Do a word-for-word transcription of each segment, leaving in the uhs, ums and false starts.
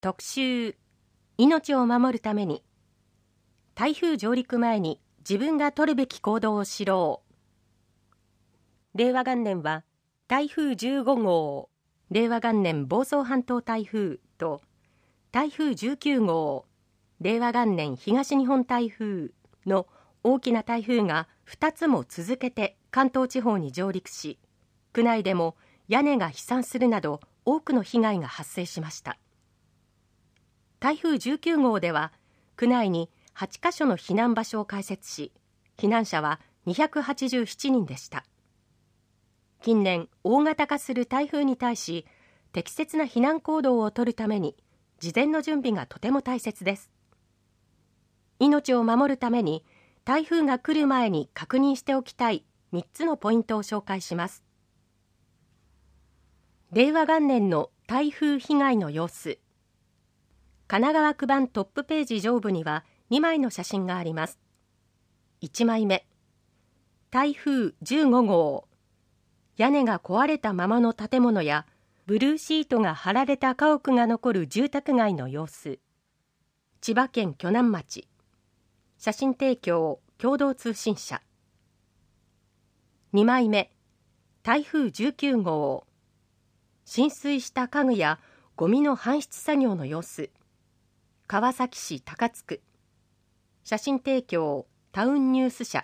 特集、命を守るために台風上陸前に自分が取るべき行動を知ろう。令和元年は台風じゅうご号、令和元年房総半島台風と台風じゅうきゅう号、令和元年東日本台風の大きな台風がふたつも続けて関東地方に上陸し、区内でも屋根が飛散するなど多くの被害が発生しました。台風じゅうきゅう号では区内にはちカ所の避難場所を開設し、避難者はにひゃくはちじゅうななにんでした。近年大型化する台風に対し、適切な避難行動を取るために事前の準備がとても大切です。命を守るために台風が来る前に確認しておきたいみっつのポイントを紹介します。令和元年の台風被害の様子。神奈川区版トップページ上部にはにまいの写真があります。いちまいめ、台風じゅうご号、屋根が壊れたままの建物やブルーシートが張られた家屋が残る住宅街の様子。千葉県鋸南町。写真提供共同通信社。にまいめ、台風じゅうきゅう号、浸水した家具やゴミの搬出作業の様子。川崎市高津区。写真提供タウンニュース社。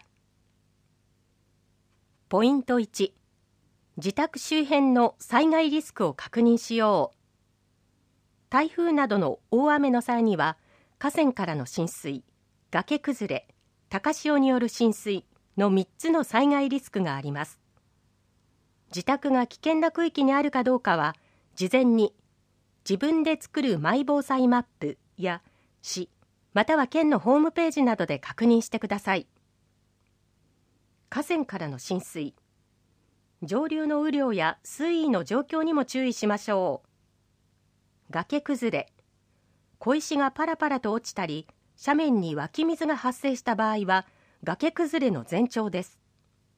ポイントいち、自宅周辺の災害リスクを確認しよう。台風などの大雨の際には河川からの浸水、崖崩れ、高潮による浸水のみっつの災害リスクがあります。自宅が危険な区域にあるかどうかは事前に自分で作るマイ防災マップや市または県のホームページなどで確認してください。河川からの浸水、上流の雨量や水位の状況にも注意しましょう。崖崩れ、小石がパラパラと落ちたり斜面に湧き水が発生した場合は崖崩れの前兆です。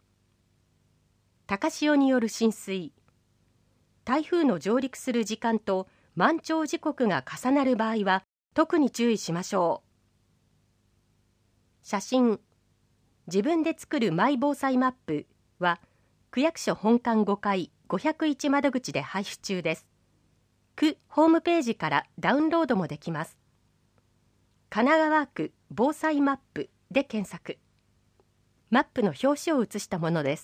高潮による浸水、台風の上陸する時間と満潮時刻が重なる場合は特に注意しましょう。写真、自分で作るマイ防災マップは区役所本館ごかいごひゃくいち窓口で配布中です。区ホームページからダウンロードもできます。神奈川区防災マップで検索。マップの表紙を写したものです。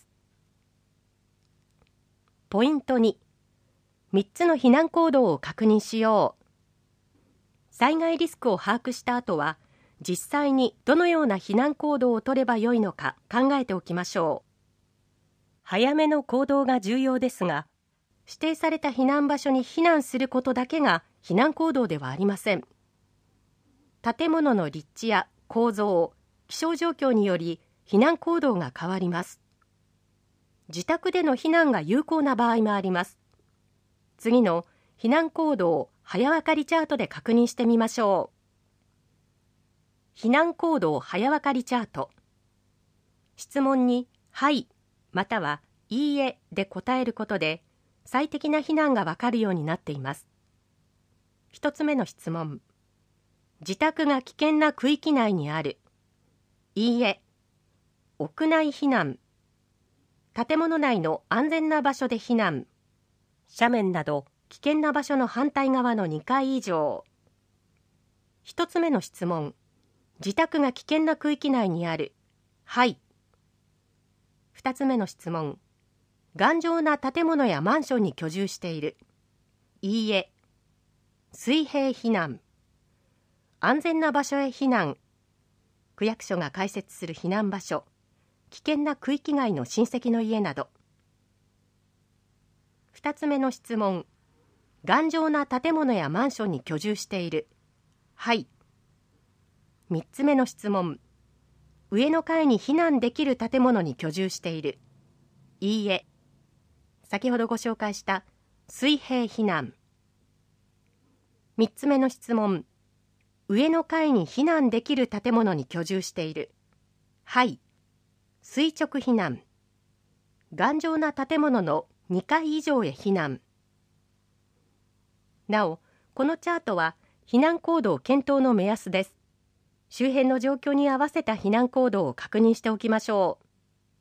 ポイントに、みっつの避難行動を確認しよう。災害リスクを把握した後は、実際にどのような避難行動を取ればよいのか考えておきましょう。早めの行動が重要ですが、指定された避難場所に避難することだけが避難行動ではありません。建物の立地や構造、気象状況により避難行動が変わります。自宅での避難が有効な場合もあります。次の避難行動早わかりチャートで確認してみましょう。避難行動早わかりチャート。質問にはいまたはいいえで答えることで最適な避難がわかるようになっています。一つ目の質問。自宅が危険な区域内にある。いいえ。屋内避難。建物内の安全な場所で避難。斜面など危険な場所の反対側のにかい以上。一つ目の質問。自宅が危険な区域内にある。はい。二つ目の質問。頑丈な建物やマンションに居住している。いいえ。水平避難。安全な場所へ避難。区役所が開設する避難場所。危険な区域外の親戚の家など。二つ目の質問。頑丈な建物やマンションに居住している。はい。三つ目の質問。上の階に避難できる建物に居住している。いいえ。先ほどご紹介した水平避難。三つ目の質問。上の階に避難できる建物に居住している。はい。垂直避難。頑丈な建物のにかい以上へ避難。なお、このチャートは避難行動検討の目安です。周辺の状況に合わせた避難行動を確認しておきましょう。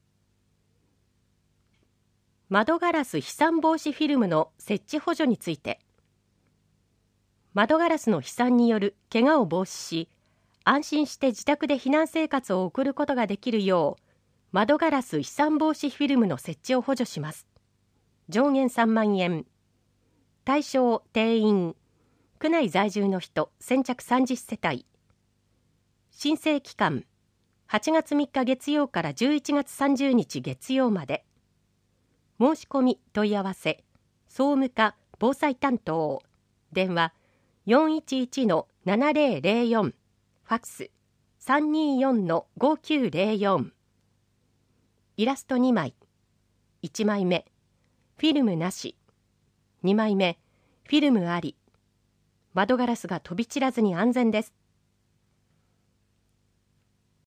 窓ガラス飛散防止フィルムの設置補助について、窓ガラスの飛散による怪我を防止し、安心して自宅で避難生活を送ることができるよう、窓ガラス飛散防止フィルムの設置を補助します。上限さんまんえん。対象定員、区内在住の人先着さんじゅっせたい。申請期間、はちがつみっか月曜からじゅういちがつさんじゅうにち月曜まで。申し込み問い合わせ、総務課防災担当、電話 よんいちいちのななぜろぜろよん、ファックス さんにーよんのごきゅうぜろよん。イラストにまい、いちまいめ、フィルムなし、にまいめ、フィルムあり。窓ガラスが飛び散らずに安全です。